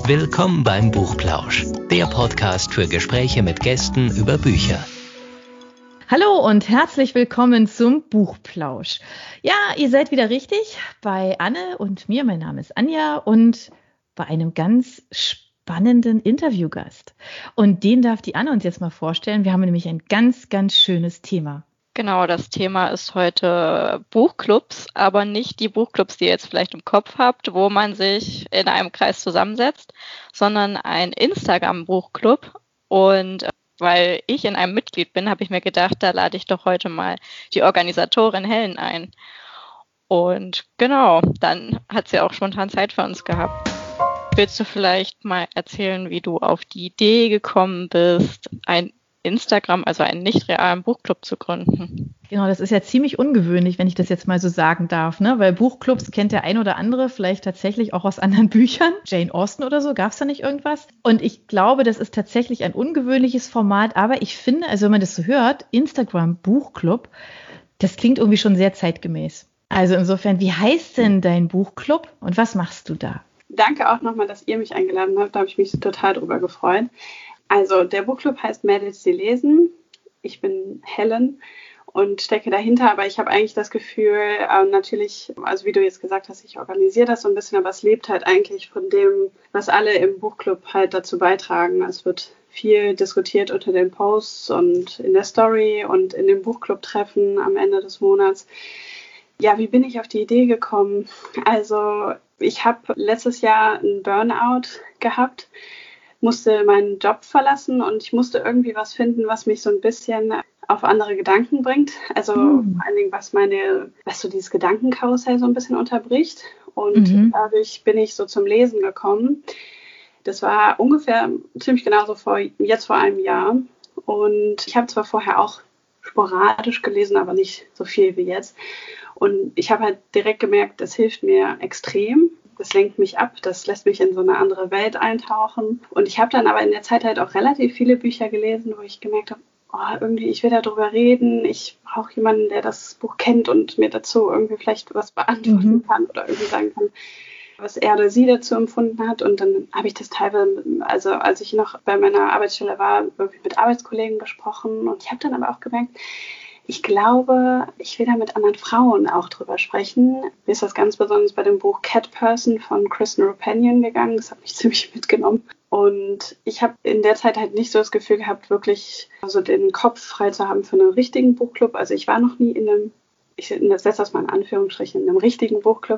Willkommen beim Buchplausch, der Podcast für Gespräche mit Gästen über Bücher. Hallo und herzlich willkommen zum Buchplausch. Ja, ihr seid wieder richtig bei Anne und mir. Mein Name ist Anja und bei einem ganz spannenden Interviewgast. Und den darf die Anne uns jetzt mal vorstellen. Wir haben nämlich ein ganz, ganz schönes Thema. Genau, das Thema ist heute Buchclubs, aber nicht die Buchclubs, die ihr jetzt vielleicht im Kopf habt, wo man sich in einem Kreis zusammensetzt, sondern ein Instagram-Buchclub. Und weil ich in einem Mitglied bin, habe ich mir gedacht, da lade ich doch heute mal die Organisatorin Helen ein. Und genau, dann hat sie auch spontan Zeit für uns gehabt. Willst du vielleicht mal erzählen, wie du auf die Idee gekommen bist, ein Instagram, also einen nicht realen Buchclub zu gründen? Genau, das ist ja ziemlich ungewöhnlich, wenn ich das jetzt mal so sagen darf, ne? Weil Buchclubs kennt der ein oder andere vielleicht tatsächlich auch aus anderen Büchern. Jane Austen oder so, gab es da nicht irgendwas? Und ich glaube, das ist tatsächlich ein ungewöhnliches Format, aber ich finde, also wenn man das so hört, Instagram Buchclub, das klingt irgendwie schon sehr zeitgemäß. Also insofern, wie heißt denn dein Buchclub und was machst du da? Danke auch nochmal, dass ihr mich eingeladen habt, da habe ich mich total drüber gefreut. Also der Buchclub heißt Mädels, die lesen. Ich bin Helen und stecke dahinter, aber ich habe eigentlich das Gefühl, natürlich, also wie du jetzt gesagt hast, ich organisiere das so ein bisschen, aber es lebt halt eigentlich von dem, was alle im Buchclub halt dazu beitragen. Es wird viel diskutiert unter den Posts und in der Story und in den Buchclub-Treffen am Ende des Monats. Ja, wie bin ich auf die Idee gekommen? Also ich habe letztes Jahr einen Burnout gehabt, musste meinen Job verlassen und ich musste irgendwie was finden, was mich so ein bisschen auf andere Gedanken bringt. Also vor allen Dingen, was so dieses Gedankenkarussell so ein bisschen unterbricht. Und dadurch bin ich so zum Lesen gekommen. Das war ungefähr ziemlich genauso vor einem Jahr. Und ich habe zwar vorher auch sporadisch gelesen, aber nicht so viel wie jetzt. Und ich habe halt direkt gemerkt, das hilft mir extrem. Das lenkt mich ab, das lässt mich in so eine andere Welt eintauchen. Und ich habe dann aber in der Zeit halt auch relativ viele Bücher gelesen, wo ich gemerkt habe, irgendwie, ich will darüber reden. Ich brauche jemanden, der das Buch kennt und mir dazu irgendwie vielleicht was beantworten kann oder irgendwie sagen kann, was er oder sie dazu empfunden hat. Und dann habe ich das teilweise, also als ich noch bei meiner Arbeitsstelle war, irgendwie mit Arbeitskollegen besprochen. Und ich habe dann aber auch gemerkt, ich glaube, ich will da mit anderen Frauen auch drüber sprechen. Mir ist das ganz besonders bei dem Buch Cat Person von Kristen Roupenian gegangen. Das hat mich ziemlich mitgenommen. Und ich habe in der Zeit halt nicht so das Gefühl gehabt, wirklich also den Kopf frei zu haben für einen richtigen Buchclub. Also ich war noch nie ich setze das mal in Anführungsstrichen, in einem richtigen Buchclub.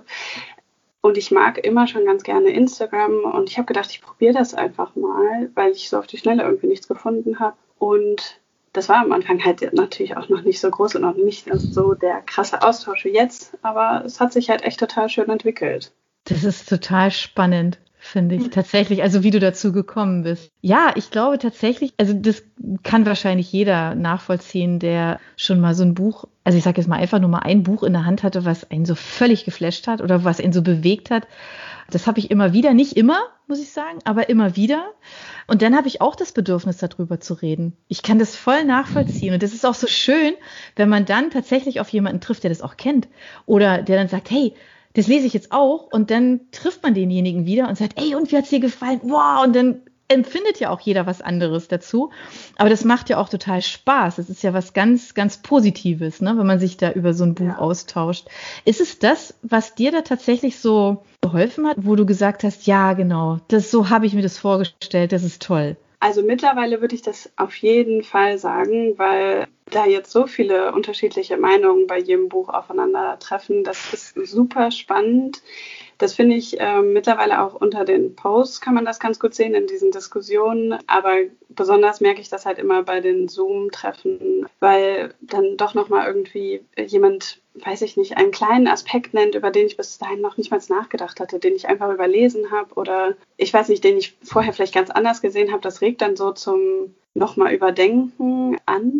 Und ich mag immer schon ganz gerne Instagram. Und ich habe gedacht, ich probiere das einfach mal, weil ich so auf die Schnelle irgendwie nichts gefunden habe. Und das war am Anfang halt natürlich auch noch nicht so groß und auch nicht so der krasse Austausch wie jetzt, aber es hat sich halt echt total schön entwickelt. Das ist total spannend, finde ich tatsächlich, also wie du dazu gekommen bist. Ja, ich glaube tatsächlich, also das kann wahrscheinlich jeder nachvollziehen, der schon mal so ein Buch, also ich sage jetzt mal einfach nur mal ein Buch in der Hand hatte, was einen so völlig geflasht hat oder was ihn so bewegt hat. Das habe ich immer wieder, nicht immer, muss ich sagen, aber immer wieder. Und dann habe ich auch das Bedürfnis, darüber zu reden. Ich kann das voll nachvollziehen. Und das ist auch so schön, wenn man dann tatsächlich auf jemanden trifft, der das auch kennt. Oder der dann sagt, hey, das lese ich jetzt auch. Und dann trifft man denjenigen wieder und sagt, ey, und wie hat's dir gefallen? Wow, und dann empfindet ja auch jeder was anderes dazu. Aber das macht ja auch total Spaß. Es ist ja was ganz, ganz Positives, ne, wenn man sich da über so ein Buch austauscht. Ist es das, was dir da tatsächlich so geholfen hat, wo du gesagt hast, ja, genau, so habe ich mir das vorgestellt, das ist toll? Also mittlerweile würde ich das auf jeden Fall sagen, weil da jetzt so viele unterschiedliche Meinungen bei jedem Buch aufeinandertreffen. Das ist super spannend. Das finde ich mittlerweile auch unter den Posts kann man das ganz gut sehen in diesen Diskussionen. Aber besonders merke ich das halt immer bei den Zoom-Treffen, weil dann doch nochmal irgendwie jemand, weiß ich nicht, einen kleinen Aspekt nennt, über den ich bis dahin noch nicht mal nachgedacht hatte, den ich einfach überlesen habe oder ich weiß nicht, den ich vorher vielleicht ganz anders gesehen habe. Das regt dann so zum nochmal Überdenken an.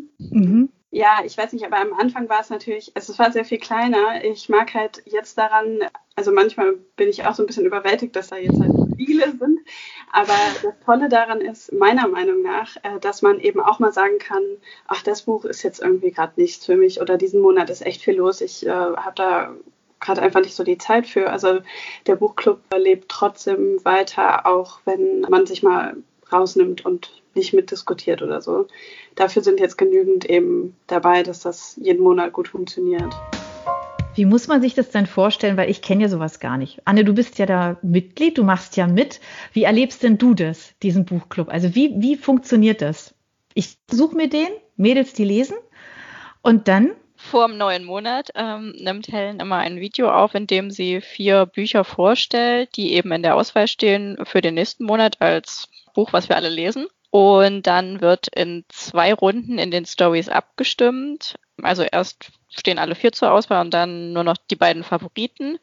Ja, ich weiß nicht, aber am Anfang war es natürlich, es war sehr viel kleiner. Ich mag halt jetzt daran, also manchmal bin ich auch so ein bisschen überwältigt, dass da jetzt halt viele sind. Aber das Tolle daran ist, meiner Meinung nach, dass man eben auch mal sagen kann, ach, das Buch ist jetzt irgendwie gerade nichts für mich oder diesen Monat ist echt viel los. Ich habe da gerade einfach nicht so die Zeit für. Also der Buchclub lebt trotzdem weiter, auch wenn man sich mal rausnimmt und nicht mitdiskutiert oder so. Dafür sind jetzt genügend eben dabei, dass das jeden Monat gut funktioniert. Wie muss man sich das denn vorstellen? Weil ich kenne ja sowas gar nicht. Anne, du bist ja da Mitglied, du machst ja mit. Wie erlebst denn du das, diesen Buchclub? Also wie funktioniert das? Ich suche mir den, Mädels, die lesen, und dann? Vor dem neuen Monat nimmt Helen immer ein Video auf, in dem sie 4 Bücher vorstellt, die eben in der Auswahl stehen für den nächsten Monat als Buch, was wir alle lesen. Und dann wird in 2 Runden in den Stories abgestimmt. Also erst stehen alle 4 zur Auswahl und dann nur noch die beiden Favoriten.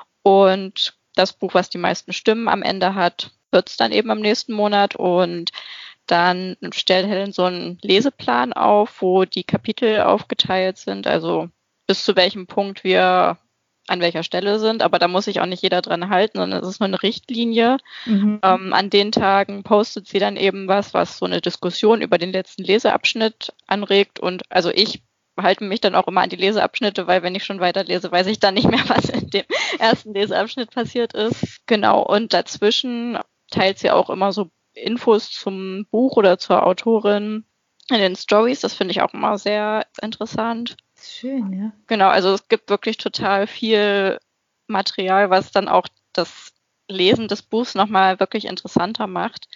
Und das Buch, was die meisten Stimmen am Ende hat, wird es dann eben am nächsten Monat. Und dann stellt Helen so einen Leseplan auf, wo die Kapitel aufgeteilt sind, also bis zu welchem Punkt wir an welcher Stelle sind. Aber da muss sich auch nicht jeder dran halten, sondern es ist nur eine Richtlinie. An den Tagen postet sie dann eben was so eine Diskussion über den letzten Leseabschnitt anregt. Und also ich halte mich dann auch immer an die Leseabschnitte, weil wenn ich schon weiterlese, weiß ich dann nicht mehr, was in dem ersten Leseabschnitt passiert ist. Genau, und dazwischen teilt sie auch immer so Infos zum Buch oder zur Autorin in den Stories. Das finde ich auch immer sehr interessant. Schön, ja. Genau, also es gibt wirklich total viel Material, was dann auch das Lesen des Buchs nochmal wirklich interessanter macht.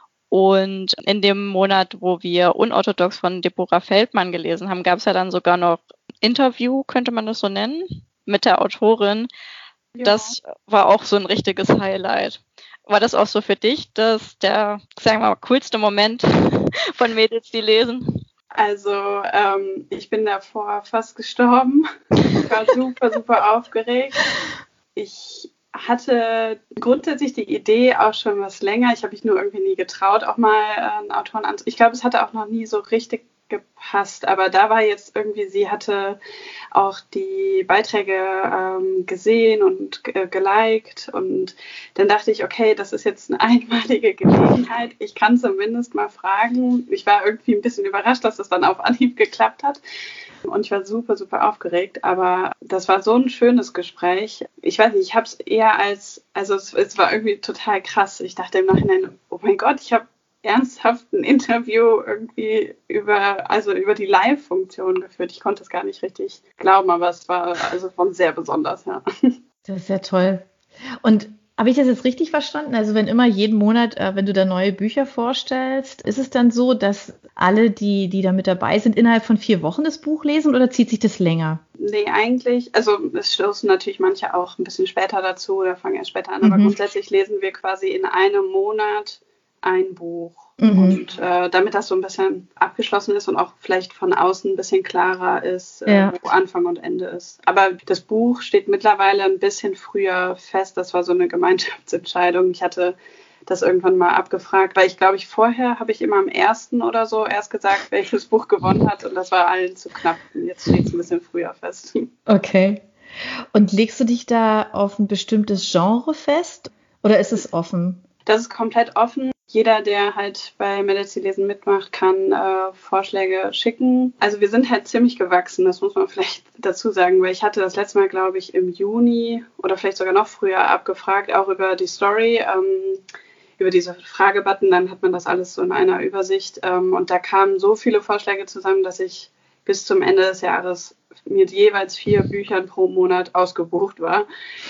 Und in dem Monat, wo wir Unorthodox von Deborah Feldmann gelesen haben, gab es ja dann sogar noch Interview, könnte man das so nennen, mit der Autorin. Ja. Das war auch so ein richtiges Highlight. War das auch so für dich, dass der, sagen wir mal, coolste Moment von Mädels, die lesen? Also ich bin davor fast gestorben. Ich war super, super aufgeregt. Ich hatte grundsätzlich die Idee auch schon was länger. Ich habe mich nur irgendwie nie getraut, auch mal einen Autoren anzunehmen. Ich glaube, es hatte auch noch nie so richtig gepasst. Aber da war jetzt irgendwie, sie hatte auch die Beiträge gesehen und geliked. Und dann dachte ich, okay, das ist jetzt eine einmalige Gelegenheit. Ich kann zumindest mal fragen. Ich war irgendwie ein bisschen überrascht, dass das dann auf Anhieb geklappt hat. Und ich war super, super aufgeregt. Aber das war so ein schönes Gespräch. Ich weiß nicht, ich habe es eher es war irgendwie total krass. Ich dachte im Nachhinein, oh mein Gott, ich habe ernsthaft ein Interview irgendwie über die Live-Funktion geführt. Ich konnte es gar nicht richtig glauben, aber es war von sehr besonders, ja. Das ist ja toll. Und habe ich das jetzt richtig verstanden? Also wenn immer jeden Monat, wenn du da neue Bücher vorstellst, ist es dann so, dass alle, die da mit dabei sind, innerhalb von 4 Wochen das Buch lesen oder zieht sich das länger? Nee, eigentlich, also es stoßen natürlich manche auch ein bisschen später dazu oder fangen erst später an, aber grundsätzlich lesen wir quasi in einem Monat ein Buch. Und damit das so ein bisschen abgeschlossen ist und auch vielleicht von außen ein bisschen klarer ist, wo Anfang und Ende ist. Aber das Buch steht mittlerweile ein bisschen früher fest. Das war so eine Gemeinschaftsentscheidung. Ich hatte das irgendwann mal abgefragt, weil ich glaube, vorher habe ich immer am 1. oder so erst gesagt, welches Buch gewonnen hat und das war allen zu knapp. Jetzt steht es ein bisschen früher fest. Okay. Und legst du dich da auf ein bestimmtes Genre fest oder ist es offen? Das ist komplett offen. Jeder, der halt bei Mädels, die lesen mitmacht, kann Vorschläge schicken. Also wir sind halt ziemlich gewachsen, das muss man vielleicht dazu sagen, weil ich hatte das letzte Mal, glaube ich, im Juni oder vielleicht sogar noch früher abgefragt, auch über die Story, über diese Fragebutton, dann hat man das alles so in einer Übersicht. Und da kamen so viele Vorschläge zusammen, dass ich bis zum Ende des Jahres mit jeweils 4 Büchern pro Monat ausgebucht war.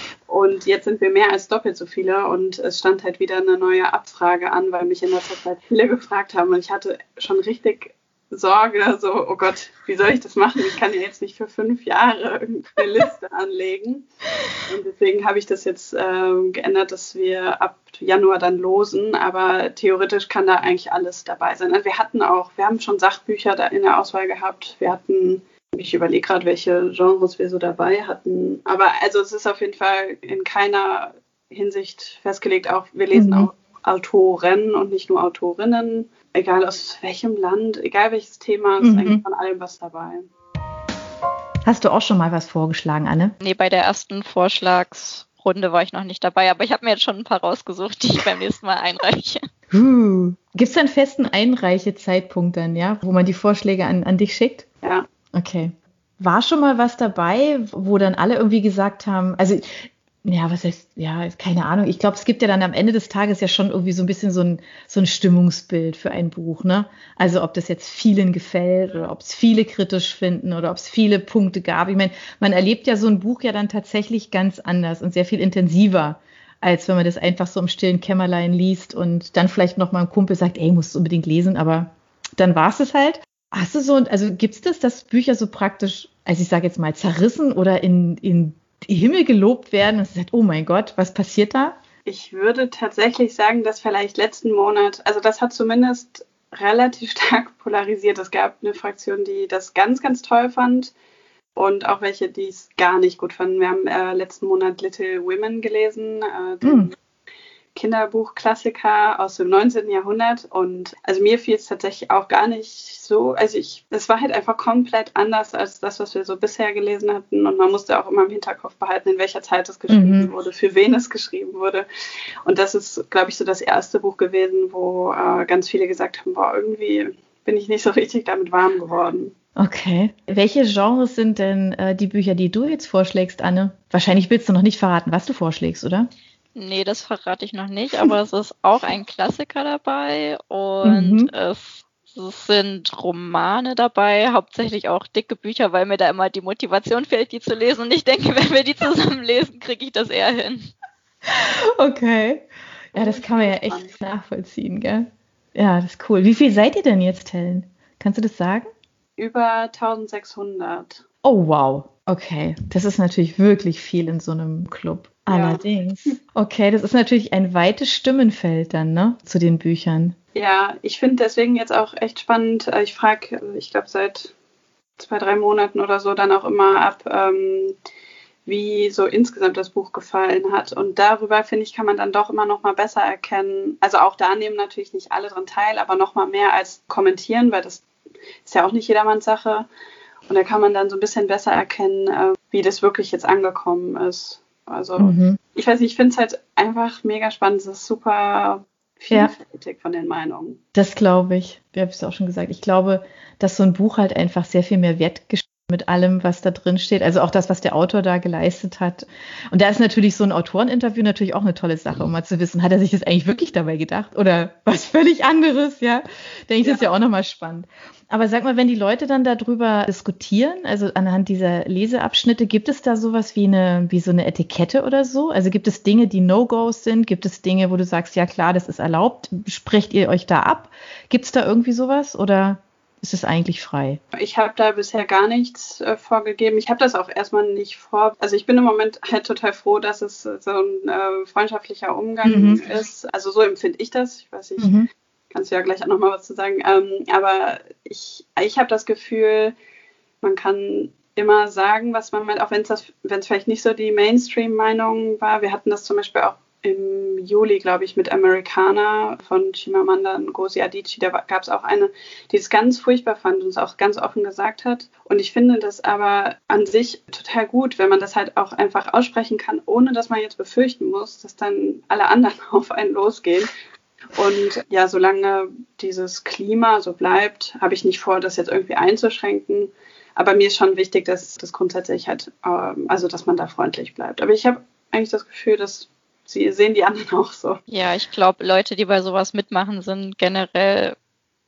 Und jetzt sind wir mehr als doppelt so viele und es stand halt wieder eine neue Abfrage an, weil mich in letzter Zeit viele gefragt haben und ich hatte schon richtig Sorge, so, oh Gott, wie soll ich das machen? Ich kann ja jetzt nicht für 5 Jahre eine Liste anlegen. Und deswegen habe ich das jetzt geändert, dass wir ab Januar dann losen, aber theoretisch kann da eigentlich alles dabei sein. Also wir haben schon Sachbücher da in der Auswahl gehabt. Ich überlege gerade, welche Genres wir so dabei hatten. Aber also es ist auf jeden Fall in keiner Hinsicht festgelegt. Auch wir lesen auch Autoren und nicht nur Autorinnen. Egal aus welchem Land, egal welches Thema, ist eigentlich von allem was dabei. Hast du auch schon mal was vorgeschlagen, Anne? Nee, bei der ersten Vorschlagsrunde war ich noch nicht dabei, aber ich habe mir jetzt schon ein paar rausgesucht, die ich beim nächsten Mal einreiche. Gibt es da einen festen Einreichezeitpunkt dann, ja, wo man die Vorschläge an dich schickt? Ja. Okay. war schon mal was dabei, wo dann alle irgendwie gesagt haben, also ja, was heißt, ja, keine Ahnung. Ich glaube, es gibt ja dann am Ende des Tages ja schon irgendwie so ein bisschen so ein Stimmungsbild für ein Buch, ne? Also ob das jetzt vielen gefällt oder ob es viele kritisch finden oder ob es viele Punkte gab. Ich meine, man erlebt ja so ein Buch ja dann tatsächlich ganz anders und sehr viel intensiver, als wenn man das einfach so im stillen Kämmerlein liest und dann vielleicht noch mal ein Kumpel sagt, ey, musst du unbedingt lesen, aber dann war es halt. Hast du so, also gibt es das, dass Bücher so praktisch, also ich sage jetzt mal, zerrissen oder in Himmel gelobt werden und sagt, oh mein Gott, was passiert da? Ich würde tatsächlich sagen, dass vielleicht letzten Monat, also das hat zumindest relativ stark polarisiert. Es gab eine Fraktion, die das ganz, ganz toll fand und auch welche, die es gar nicht gut fanden. Wir haben letzten Monat Little Women gelesen, den Kinderbuchklassiker aus dem 19. Jahrhundert, und also mir fiel es tatsächlich auch gar nicht so, also es war halt einfach komplett anders als das, was wir so bisher gelesen hatten, und man musste auch immer im Hinterkopf behalten, in welcher Zeit es geschrieben wurde, für wen es geschrieben wurde, und das ist, glaube ich, so das erste Buch gewesen, wo ganz viele gesagt haben, boah, irgendwie bin ich nicht so richtig damit warm geworden. Okay. Welche Genres sind denn die Bücher, die du jetzt vorschlägst, Anne? Wahrscheinlich willst du noch nicht verraten, was du vorschlägst, oder? Nee, das verrate ich noch nicht, aber es ist auch ein Klassiker dabei und es sind Romane dabei, hauptsächlich auch dicke Bücher, weil mir da immer die Motivation fehlt, die zu lesen, und ich denke, wenn wir die zusammen lesen, kriege ich das eher hin. Okay. Ja, das kann man ja echt nachvollziehen, gell? Ja, das ist cool. Wie viel seid ihr denn jetzt, Helen? Kannst du das sagen? Über 1600. Oh, wow. Okay, das ist natürlich wirklich viel in so einem Club. Ja. Allerdings. Okay, das ist natürlich ein weites Stimmenfeld dann, ne, zu den Büchern. Ja, ich finde deswegen jetzt auch echt spannend. Ich frage, ich glaube, seit 2-3 Monaten oder so dann auch immer ab, wie so insgesamt das Buch gefallen hat. Und darüber, finde ich, kann man dann doch immer noch mal besser erkennen. Also auch da nehmen natürlich nicht alle dran teil, aber noch mal mehr als kommentieren, weil das ist ja auch nicht jedermanns Sache. Und da kann man dann so ein bisschen besser erkennen, wie das wirklich jetzt angekommen ist. Also ich weiß nicht, ich finde es halt einfach mega spannend. Es ist super vielfältig von den Meinungen. Das glaube ich. Ich habe es auch schon gesagt. Ich glaube, dass so ein Buch halt einfach sehr viel mehr Wert mit allem, was da drin steht. Also auch das, was der Autor da geleistet hat. Und da ist natürlich so ein Autoreninterview natürlich auch eine tolle Sache, um mal zu wissen, hat er sich das eigentlich wirklich dabei gedacht oder was völlig anderes, ja? Denke ich, das ist ja auch nochmal spannend. Aber sag mal, wenn die Leute dann darüber diskutieren, also anhand dieser Leseabschnitte, gibt es da sowas wie so eine Etikette oder so? Also gibt es Dinge, die No-Gos sind? Gibt es Dinge, wo du sagst, ja klar, das ist erlaubt? Sprecht ihr euch da ab? Gibt es da irgendwie sowas oder ist es eigentlich frei? Ich habe da bisher gar nichts vorgegeben. Ich habe das auch erstmal nicht vor. Also ich bin im Moment halt total froh, dass es so ein freundschaftlicher Umgang ist. Also so empfinde ich das. Ich weiß nicht, kannst du ja gleich auch nochmal was zu sagen. Aber ich habe das Gefühl, man kann immer sagen, was man meint, auch wenn es vielleicht nicht so die Mainstream-Meinung war. Wir hatten das zum Beispiel auch im Juli, glaube ich, mit Americana von Chimamanda Ngozi Adichie. Da gab es auch eine, die es ganz furchtbar fand und es auch ganz offen gesagt hat. Und ich finde das aber an sich total gut, wenn man das halt auch einfach aussprechen kann, ohne dass man jetzt befürchten muss, dass dann alle anderen auf einen losgehen. Und ja, solange dieses Klima so bleibt, habe ich nicht vor, das jetzt irgendwie einzuschränken. Aber mir ist schon wichtig, dass das grundsätzlich halt, also dass man da freundlich bleibt. Aber ich habe eigentlich das Gefühl, dass Sie sehen die anderen auch so. Ja, ich glaube, Leute, die bei sowas mitmachen, sind generell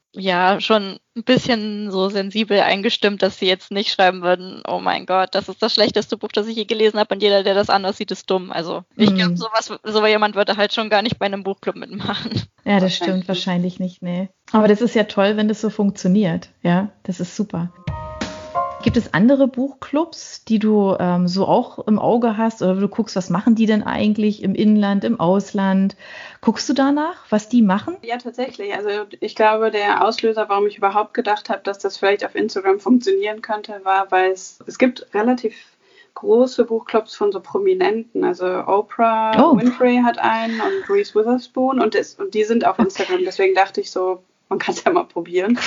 ja schon ein bisschen so sensibel eingestimmt, dass sie jetzt nicht schreiben würden, oh mein Gott, das ist das schlechteste Buch, das ich je gelesen habe, und jeder, der das anders sieht, ist dumm. Also ich glaube, so jemand würde halt schon gar nicht bei einem Buchclub mitmachen. Ja, das stimmt wahrscheinlich nicht, nee. Aber das ist ja toll, wenn das so funktioniert. Ja, das ist super. Gibt es andere Buchclubs, die du so auch im Auge hast, oder du guckst, was machen die denn eigentlich im Inland, im Ausland? Guckst du danach, was die machen? Ja, tatsächlich. Also ich glaube, der Auslöser, warum ich überhaupt gedacht habe, dass das vielleicht auf Instagram funktionieren könnte, war, weil es gibt relativ große Buchclubs von so Prominenten. Also Oprah Winfrey hat einen und Reese Witherspoon und die sind auf Instagram. Deswegen dachte ich so, man kann es ja mal probieren.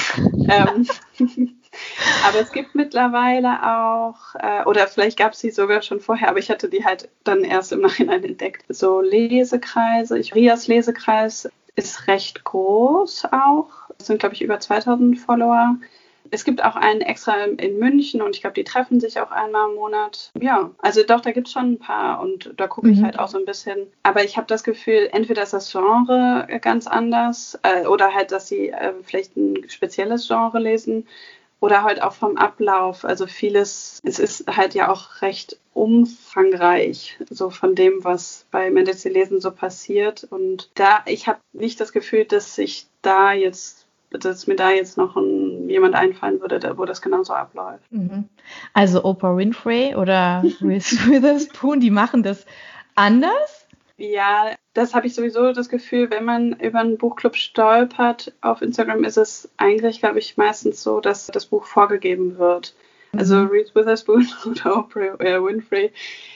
Aber es gibt mittlerweile auch, oder vielleicht gab es die sogar schon vorher, aber ich hatte die halt dann erst im Nachhinein entdeckt. So Lesekreise, Rias Lesekreis ist recht groß auch. Es sind, glaube ich, über 2000 Follower. Es gibt auch einen extra in München und ich glaube, die treffen sich auch einmal im Monat. Ja, also doch, da gibt es schon ein paar und da gucke ich halt auch so ein bisschen. Aber ich habe das Gefühl, entweder ist das Genre ganz anders oder halt, dass sie vielleicht ein spezielles Genre lesen oder halt auch vom Ablauf. Also vieles, es ist halt ja auch recht umfangreich, so von dem, was bei Mendes Lesen so passiert. Und ich habe nicht das Gefühl, dass mir da jetzt noch jemand einfallen würde, wo das genauso abläuft. Also Oprah Winfrey oder Reese Witherspoon, die machen das anders? Ja, das habe ich sowieso das Gefühl, wenn man über einen Buchclub stolpert auf Instagram, ist es eigentlich, glaube ich, meistens so, dass das Buch vorgegeben wird. Also Reese Witherspoon oder Oprah Winfrey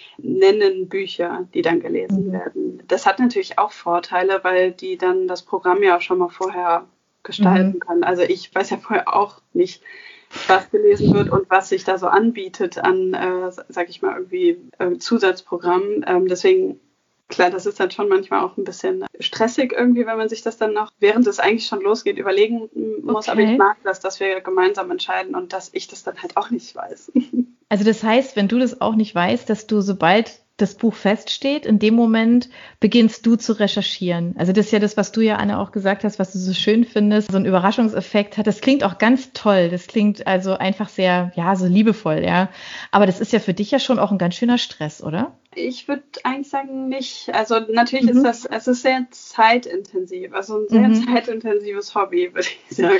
nennen Bücher, die dann gelesen werden. Das hat natürlich auch Vorteile, weil die dann das Programm ja auch schon mal vorher gestalten kann. Also ich weiß ja vorher auch nicht, was gelesen wird und was sich da so anbietet an, sag ich mal, irgendwie Zusatzprogramm. Deswegen, klar, das ist dann schon manchmal auch ein bisschen stressig irgendwie, wenn man sich das dann noch, während es eigentlich schon losgeht, überlegen muss. Aber ich mag das, dass wir gemeinsam entscheiden und dass ich das dann halt auch nicht weiß. Also das heißt, wenn du das auch nicht weißt, dass du, sobald das Buch feststeht, in dem Moment beginnst du zu recherchieren. Also das ist ja das, was du ja, Anne, auch gesagt hast, was du so schön findest, so ein Überraschungseffekt hat. Das klingt auch ganz toll. Das klingt also einfach sehr, ja, so liebevoll, ja. Aber das ist ja für dich ja schon auch ein ganz schöner Stress, oder? Ich würde eigentlich sagen, nicht. Also natürlich es ist sehr zeitintensiv, also ein sehr zeitintensives Hobby, würde ich sagen.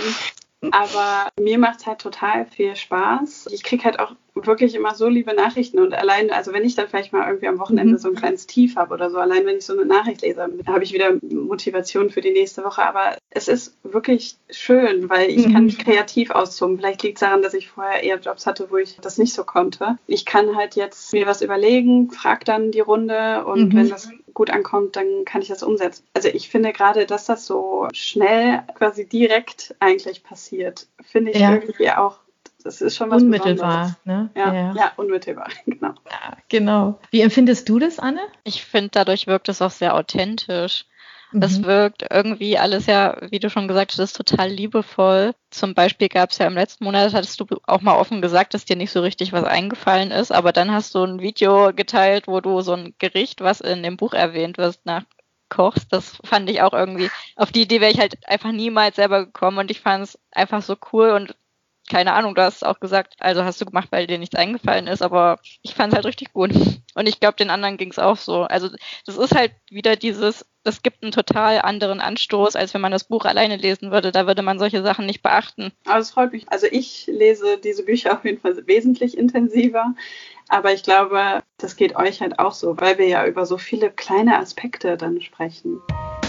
Aber mir macht es halt total viel Spaß. Ich kriege halt auch wirklich immer so liebe Nachrichten und allein, also wenn ich dann vielleicht mal irgendwie am Wochenende so ein kleines Tief habe oder so, allein wenn ich so eine Nachricht lese, habe ich wieder Motivation für die nächste Woche. Aber es ist wirklich schön, weil ich kann mich kreativ austoben. Vielleicht liegt es daran, dass ich vorher eher Jobs hatte, wo ich das nicht so konnte. Ich kann halt jetzt mir was überlegen, frage dann die Runde und wenn das gut ankommt, dann kann ich das umsetzen. Also ich finde gerade, dass das so schnell quasi direkt eigentlich passiert, finde ich irgendwie auch, das ist schon was unmittelbar, Besonderes. Ne? Ja, unmittelbar, genau. Ja, genau. Wie empfindest du das, Anne? Ich finde, dadurch wirkt es auch sehr authentisch. Es wirkt irgendwie alles ja, wie du schon gesagt hast, total liebevoll. Zum Beispiel gab es ja im letzten Monat, hattest du auch mal offen gesagt, dass dir nicht so richtig was eingefallen ist, aber dann hast du ein Video geteilt, wo du so ein Gericht, was in dem Buch erwähnt wird, nachkochst. Das fand ich auch irgendwie, auf die Idee wäre ich halt einfach niemals selber gekommen und ich fand es einfach so cool und keine Ahnung, du hast auch gesagt, also hast du gemacht, weil dir nichts eingefallen ist, aber ich fand es halt richtig gut. Und ich glaube, den anderen ging es auch so. Also das ist halt wieder es gibt einen total anderen Anstoß, als wenn man das Buch alleine lesen würde. Da würde man solche Sachen nicht beachten. Aber es freut mich. Also ich lese diese Bücher auf jeden Fall wesentlich intensiver. Aber ich glaube, das geht euch halt auch so, weil wir ja über so viele kleine Aspekte dann sprechen.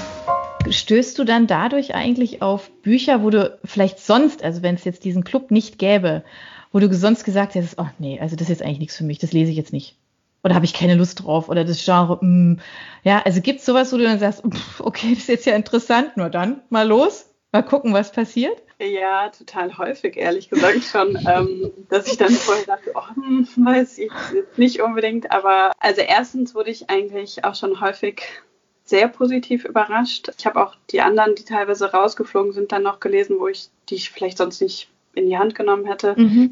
Stößt du dann dadurch eigentlich auf Bücher, wo du vielleicht sonst, also wenn es jetzt diesen Club nicht gäbe, wo du sonst gesagt hättest, oh nee, also das ist jetzt eigentlich nichts für mich, das lese ich jetzt nicht. Oder habe ich keine Lust drauf oder das Genre, ja, also gibt es sowas, wo du dann sagst, okay, das ist jetzt ja interessant, nur dann mal los, mal gucken, was passiert? Ja, total häufig, ehrlich gesagt schon, dass ich dann vorher dachte, weiß ich jetzt nicht unbedingt, aber also erstens wurde ich eigentlich auch schon häufig sehr positiv überrascht. Ich habe auch die anderen, die teilweise rausgeflogen sind, dann noch gelesen, die ich vielleicht sonst nicht in die Hand genommen hätte.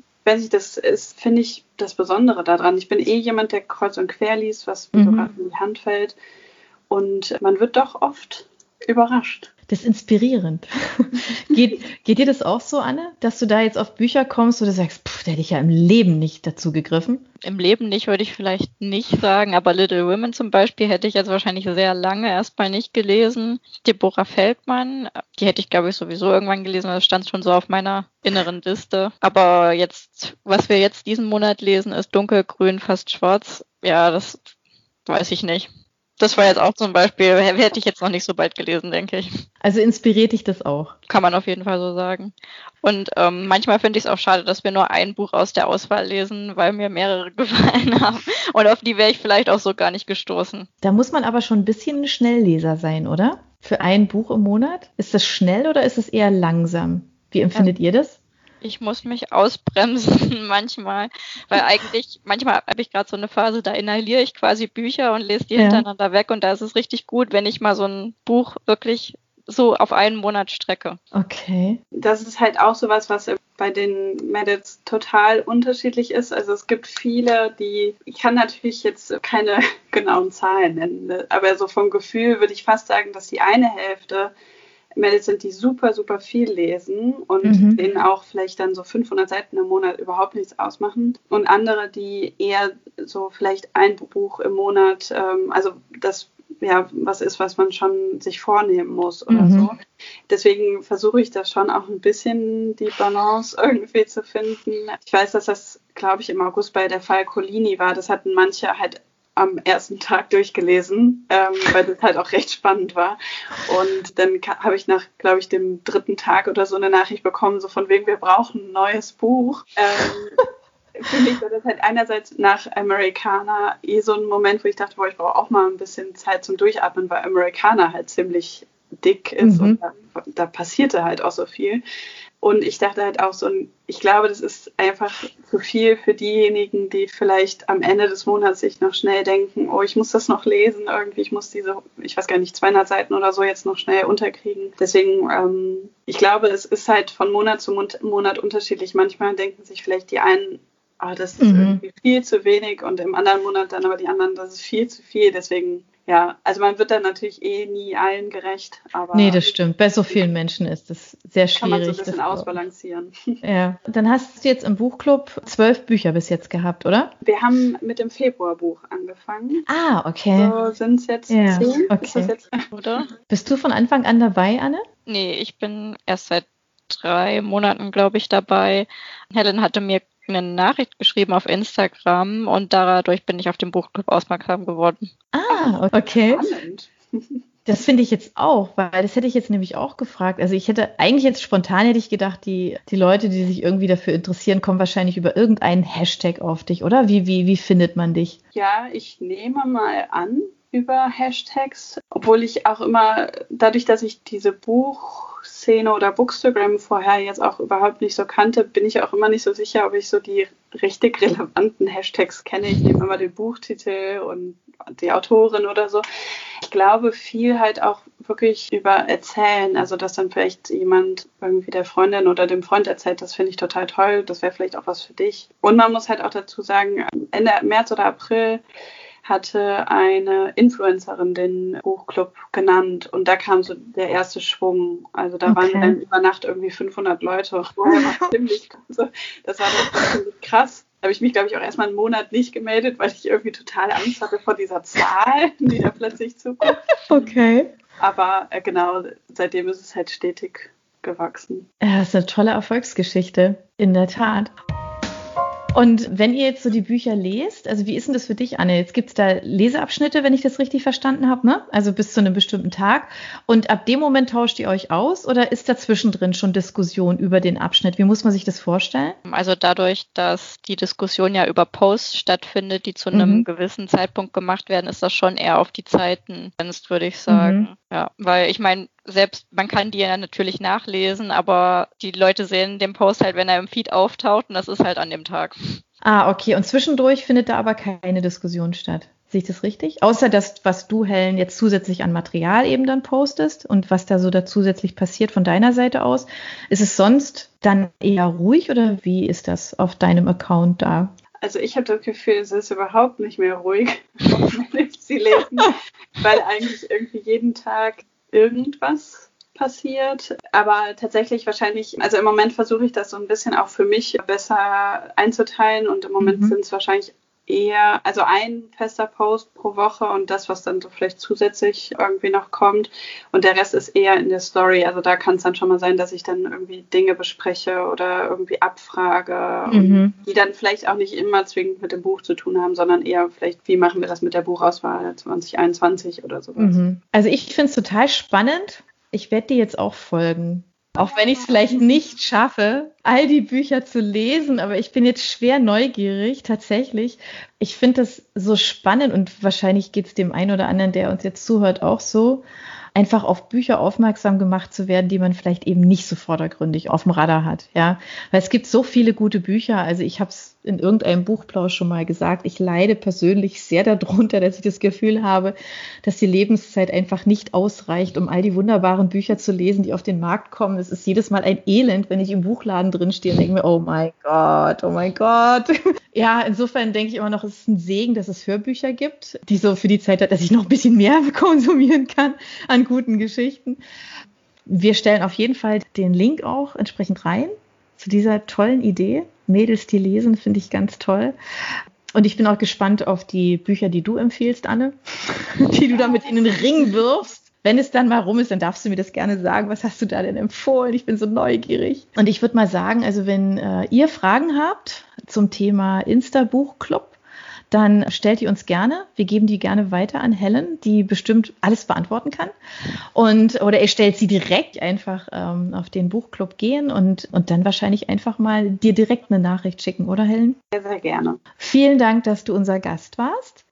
Das ist, finde ich, das Besondere daran. Ich bin jemand, der kreuz und quer liest, was mir so gerade in die Hand fällt. Und man wird doch oft überrascht. Das ist inspirierend. Geht dir das auch so, Anne, dass du da jetzt auf Bücher kommst, wo du sagst, da hätte ich ja im Leben nicht dazu gegriffen? Im Leben nicht, würde ich vielleicht nicht sagen, aber Little Women zum Beispiel hätte ich jetzt wahrscheinlich sehr lange erstmal nicht gelesen. Deborah Feldmann, die hätte ich, glaube ich, sowieso irgendwann gelesen, das stand schon so auf meiner inneren Liste. Aber jetzt, was wir jetzt diesen Monat lesen, ist Dunkelgrün, fast schwarz. Ja, das weiß ich nicht. Das war jetzt auch zum Beispiel, hätte ich jetzt noch nicht so bald gelesen, denke ich. Also inspiriert dich das auch? Kann man auf jeden Fall so sagen. Und manchmal finde ich es auch schade, dass wir nur ein Buch aus der Auswahl lesen, weil mir mehrere gefallen haben. Und auf die wäre ich vielleicht auch so gar nicht gestoßen. Da muss man aber schon ein bisschen ein Schnellleser sein, oder? Für ein Buch im Monat? Ist das schnell oder ist es eher langsam? Wie empfindet ihr das? Ich muss mich ausbremsen manchmal, weil eigentlich, manchmal habe ich gerade so eine Phase, da inhaliere ich quasi Bücher und lese die hintereinander weg und da ist es richtig gut, wenn ich mal so ein Buch wirklich so auf einen Monat strecke. Okay. Das ist halt auch sowas, was bei den Medits total unterschiedlich ist. Also es gibt viele, ich kann natürlich jetzt keine genauen Zahlen nennen, ne? Aber so vom Gefühl würde ich fast sagen, dass die eine Hälfte Medits sind, die super, super viel lesen und denen auch vielleicht dann so 500 Seiten im Monat überhaupt nichts ausmachen. Und andere, die eher so vielleicht ein Buch im Monat, also das ja was ist, was man schon sich vornehmen muss oder so. Deswegen versuche ich das schon auch ein bisschen die Balance irgendwie zu finden. Ich weiß, dass das, glaube ich, im August bei der Falcolini war. Das hatten manche halt am ersten Tag durchgelesen, weil das halt auch recht spannend war. Und dann habe ich nach, glaube ich, dem 3. Tag oder so eine Nachricht bekommen, so von wegen, wir brauchen ein neues Buch. Für mich war das halt einerseits nach Americana so ein Moment, wo ich dachte, boah, ich brauche auch mal ein bisschen Zeit zum Durchatmen, weil Americana halt ziemlich dick ist und da passierte halt auch so viel. Und ich dachte halt auch so, ich glaube, das ist einfach zu viel für diejenigen, die vielleicht am Ende des Monats sich noch schnell denken, oh, ich muss das noch lesen, irgendwie, ich muss diese, ich weiß gar nicht, 200 Seiten oder so jetzt noch schnell unterkriegen. Deswegen, ich glaube, es ist halt von Monat zu Monat unterschiedlich. Manchmal denken sich vielleicht die einen, das ist irgendwie viel zu wenig und im anderen Monat dann aber die anderen, das ist viel zu viel. Deswegen, ja, also man wird dann natürlich nie allen gerecht. Aber nee, das stimmt. Bei so vielen Menschen ist das sehr schwierig. Kann man so ein bisschen ausbalancieren. Ja, dann hast du jetzt im Buchclub 12 Bücher bis jetzt gehabt, oder? Wir haben mit dem Februarbuch angefangen. Ah, okay. So sind es jetzt 10. Okay. Ist das jetzt, oder? Bist du von Anfang an dabei, Anne? Nee, ich bin erst seit 3 Monaten, glaube ich, dabei. Helen hatte mir eine Nachricht geschrieben auf Instagram und dadurch bin ich auf den Buchclub aufmerksam geworden. Ah, okay. Spannend. Das finde ich jetzt auch, weil das hätte ich jetzt nämlich auch gefragt. Also ich hätte eigentlich jetzt spontan hätte ich gedacht, die Leute, die sich irgendwie dafür interessieren, kommen wahrscheinlich über irgendeinen Hashtag auf dich, oder? Wie findet man dich? Ja, ich nehme mal an über Hashtags, obwohl ich auch immer, dadurch, dass ich diese Buchszene oder Bookstagram vorher jetzt auch überhaupt nicht so kannte, bin ich auch immer nicht so sicher, ob ich so die richtig relevanten Hashtags kenne. Ich nehme immer den Buchtitel und die Autorin oder so. Ich glaube viel halt auch wirklich über Erzählen, also dass dann vielleicht jemand irgendwie der Freundin oder dem Freund erzählt, das finde ich total toll, das wäre vielleicht auch was für dich. Und man muss halt auch dazu sagen, Ende März oder April hatte eine Influencerin den Buchclub genannt und da kam so der erste Schwung. Also da waren dann über Nacht irgendwie 500 Leute. Das war ziemlich krass. Da habe ich mich, glaube ich, auch erstmal einen Monat nicht gemeldet, weil ich irgendwie total Angst hatte vor dieser Zahl, die da plötzlich zukommt. Okay. Aber genau, seitdem ist es halt stetig gewachsen. Ja, das ist eine tolle Erfolgsgeschichte, in der Tat. Und wenn ihr jetzt so die Bücher lest, also wie ist denn das für dich, Anne? Jetzt gibt es da Leseabschnitte, wenn ich das richtig verstanden habe, ne? Also bis zu einem bestimmten Tag. Und ab dem Moment tauscht ihr euch aus oder ist da zwischendrin schon Diskussion über den Abschnitt? Wie muss man sich das vorstellen? Also dadurch, dass die Diskussion ja über Posts stattfindet, die zu einem gewissen Zeitpunkt gemacht werden, ist das schon eher auf die Zeiten begrenzt, würde ich sagen. Ja, weil ich meine, selbst man kann die ja natürlich nachlesen, aber die Leute sehen den Post halt, wenn er im Feed auftaucht und das ist halt an dem Tag. Ah, okay. Und zwischendurch findet da aber keine Diskussion statt. Sehe ich das richtig? Außer das, was du, Helen, jetzt zusätzlich an Material eben dann postest und was da so da zusätzlich passiert von deiner Seite aus. Ist es sonst dann eher ruhig oder wie ist das auf deinem Account da? Also ich habe das Gefühl, es ist überhaupt nicht mehr ruhig, wenn ich sie lesen, weil eigentlich irgendwie jeden Tag irgendwas passiert, aber tatsächlich wahrscheinlich, also im Moment versuche ich das so ein bisschen auch für mich besser einzuteilen und im Moment sind es wahrscheinlich eher, also ein fester Post pro Woche und das, was dann so vielleicht zusätzlich irgendwie noch kommt und der Rest ist eher in der Story, also da kann es dann schon mal sein, dass ich dann irgendwie Dinge bespreche oder irgendwie abfrage, die dann vielleicht auch nicht immer zwingend mit dem Buch zu tun haben, sondern eher vielleicht, wie machen wir das mit der Buchauswahl 2021 oder sowas. Also ich finde es total spannend. Ich werde dir jetzt auch folgen. Auch wenn ich es vielleicht nicht schaffe, all die Bücher zu lesen, aber ich bin jetzt schwer neugierig, tatsächlich. Ich finde das so spannend und wahrscheinlich geht es dem einen oder anderen, der uns jetzt zuhört, auch so, einfach auf Bücher aufmerksam gemacht zu werden, die man vielleicht eben nicht so vordergründig auf dem Radar hat. Ja, weil es gibt so viele gute Bücher. Also ich habe es in irgendeinem Buchplausch schon mal gesagt, ich leide persönlich sehr darunter, dass ich das Gefühl habe, dass die Lebenszeit einfach nicht ausreicht, um all die wunderbaren Bücher zu lesen, die auf den Markt kommen. Es ist jedes Mal ein Elend, wenn ich im Buchladen drin stehe und denke mir, oh mein Gott, oh mein Gott. Ja, insofern denke ich immer noch, es ist ein Segen, dass es Hörbücher gibt, die so für die Zeit hat, dass ich noch ein bisschen mehr konsumieren kann an guten Geschichten. Wir stellen auf jeden Fall den Link auch entsprechend rein zu dieser tollen Idee. Mädels, die lesen, finde ich ganz toll. Und ich bin auch gespannt auf die Bücher, die du empfiehlst, Anne, die du da mit in den Ring wirfst. Wenn es dann mal rum ist, dann darfst du mir das gerne sagen. Was hast du da denn empfohlen? Ich bin so neugierig. Und ich würde mal sagen, also wenn ihr Fragen habt zum Thema Insta-Buchclub, dann stellt die uns gerne. Wir geben die gerne weiter an Helen, die bestimmt alles beantworten kann. Oder ihr stellt sie direkt einfach auf den Buchclub gehen und dann wahrscheinlich einfach mal dir direkt eine Nachricht schicken, oder Helen? Sehr, sehr gerne. Vielen Dank, dass du unser Gast warst.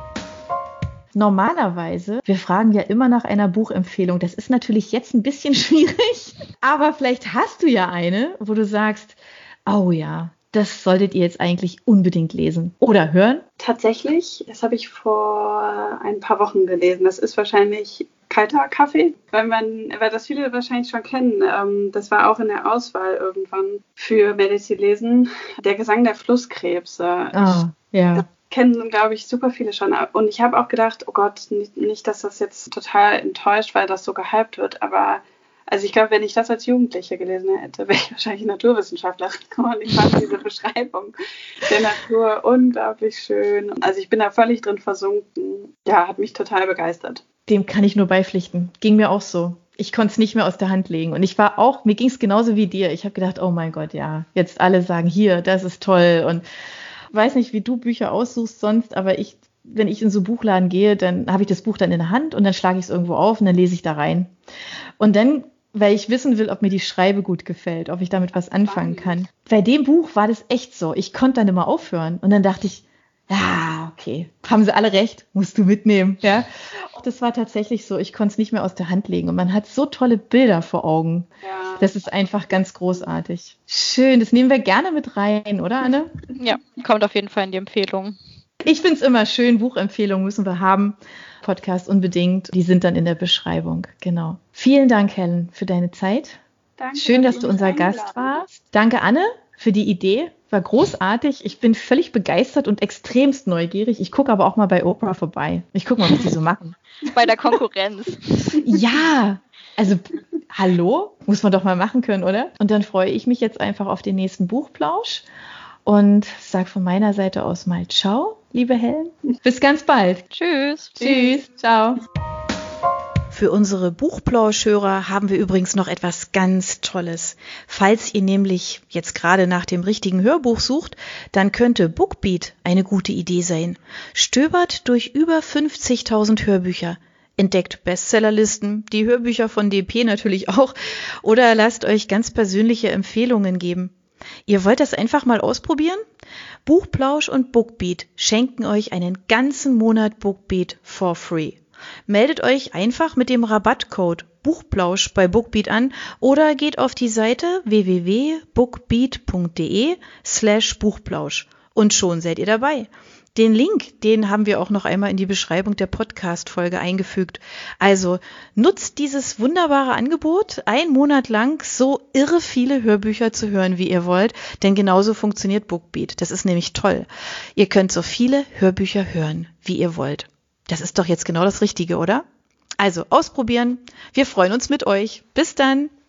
Normalerweise, wir fragen ja immer nach einer Buchempfehlung. Das ist natürlich jetzt ein bisschen schwierig, aber vielleicht hast du ja eine, wo du sagst, oh ja, das solltet ihr jetzt eigentlich unbedingt lesen oder hören. Tatsächlich, das habe ich vor ein paar Wochen gelesen. Das ist wahrscheinlich kalter Kaffee, weil das viele wahrscheinlich schon kennen. Das war auch in der Auswahl irgendwann für Mädels, die lesen. Der Gesang der Flusskrebse. Ja. Kennen, glaube ich, super viele schon. Und ich habe auch gedacht, oh Gott, nicht, dass das jetzt total enttäuscht, weil das so gehypt wird. Aber also ich glaube, wenn ich das als Jugendliche gelesen hätte, wäre ich wahrscheinlich Naturwissenschaftlerin geworden. Ich fand diese Beschreibung der Natur unglaublich schön. Also ich bin da völlig drin versunken. Ja, hat mich total begeistert. Dem kann ich nur beipflichten. Ging mir auch so. Ich konnte es nicht mehr aus der Hand legen. Und mir ging es genauso wie dir. Ich habe gedacht, oh mein Gott, ja, jetzt alle sagen, hier, das ist toll. Und weiß nicht, wie du Bücher aussuchst sonst, aber wenn ich in so einen Buchladen gehe, dann habe ich das Buch dann in der Hand und dann schlage ich es irgendwo auf und dann lese ich da rein. Und dann, weil ich wissen will, ob mir die Schreibe gut gefällt, ob ich damit was anfangen kann. Bei dem Buch war das echt so. Ich konnte dann immer aufhören und dann dachte ich, ja, okay, haben sie alle recht, musst du mitnehmen. Ja, das war tatsächlich so. Ich konnte es nicht mehr aus der Hand legen und man hat so tolle Bilder vor Augen. Ja. Das ist einfach ganz großartig. Schön, das nehmen wir gerne mit rein, oder Anne? Ja, kommt auf jeden Fall in die Empfehlung. Ich finde es immer schön, Buchempfehlungen müssen wir haben. Podcast unbedingt, die sind dann in der Beschreibung, genau. Vielen Dank, Helen, für deine Zeit. Danke, schön, dass du unser Gast warst. Danke, Anne, für die Idee. War großartig. Ich bin völlig begeistert und extremst neugierig. Ich gucke aber auch mal bei Oprah vorbei. Ich gucke mal, was die so machen. Bei der Konkurrenz. Ja, also hallo, muss man doch mal machen können, oder? Und dann freue ich mich jetzt einfach auf den nächsten Buchplausch und sage von meiner Seite aus mal ciao, liebe Helen. Bis ganz bald. Tschüss. Tschüss. Ciao. Für unsere Buchplauschhörer haben wir übrigens noch etwas ganz Tolles. Falls ihr nämlich jetzt gerade nach dem richtigen Hörbuch sucht, dann könnte Bookbeat eine gute Idee sein. Stöbert durch über 50.000 Hörbücher. Entdeckt Bestsellerlisten, die Hörbücher von DP natürlich auch, oder lasst euch ganz persönliche Empfehlungen geben. Ihr wollt das einfach mal ausprobieren? Buchplausch und Bookbeat schenken euch einen ganzen Monat Bookbeat for free. Meldet euch einfach mit dem Rabattcode Buchplausch bei Bookbeat an oder geht auf die Seite www.bookbeat.de/Buchplausch und schon seid ihr dabei. Den Link, den haben wir auch noch einmal in die Beschreibung der Podcast-Folge eingefügt. Also nutzt dieses wunderbare Angebot, einen Monat lang so irre viele Hörbücher zu hören, wie ihr wollt, denn genauso funktioniert Bookbeat. Das ist nämlich toll. Ihr könnt so viele Hörbücher hören, wie ihr wollt. Das ist doch jetzt genau das Richtige, oder? Also ausprobieren. Wir freuen uns mit euch. Bis dann.